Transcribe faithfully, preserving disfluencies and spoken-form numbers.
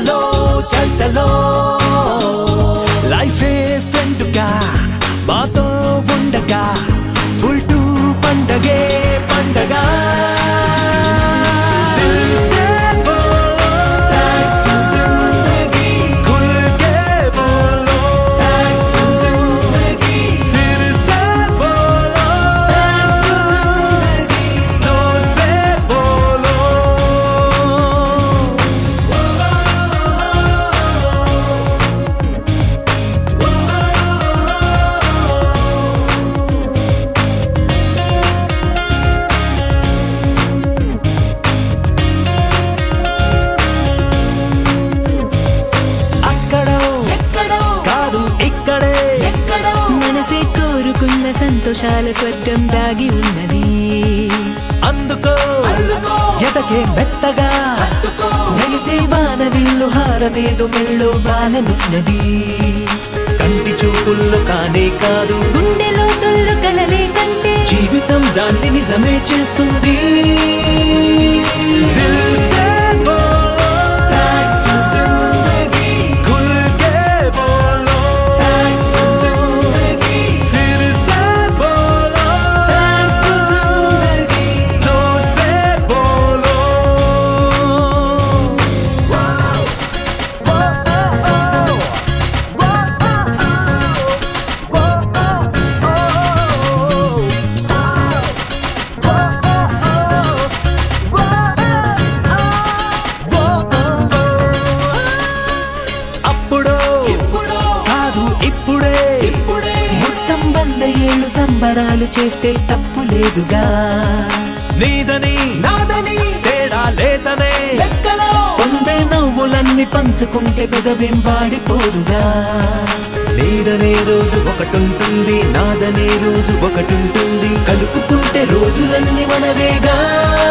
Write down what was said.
చలో చల్ చలో లైఫే ఫ్రెండ్గా మాతో ఉండగా ఫుల్ టు పండగే పండగ సంతోషాల స్వర్గం దాగి ఉన్నది అందుకో ఎదకే మెత్తగా మెరిసే వాన విల్లు హారమేదు మెళ్ళు వాలనున్నది కంటి చూపుల్లో కానే కాదు గుండెలో తొల్లు కలలే కంటే జీవితం దాన్ని నిజమే చేస్తుంది సంబరాలు చేస్తే తప్పు లేదుగా నీదని నాదని తేడా లేదనే పొందే నవ్వులన్నీ పంచుకుంటే పెదవెంబాడిపోదుగా నీదనే రోజు ఒకటుంటుంది నాదనే రోజు ఒకటుంటుంది కలుపుకుంటే రోజులన్నీ మనవేగా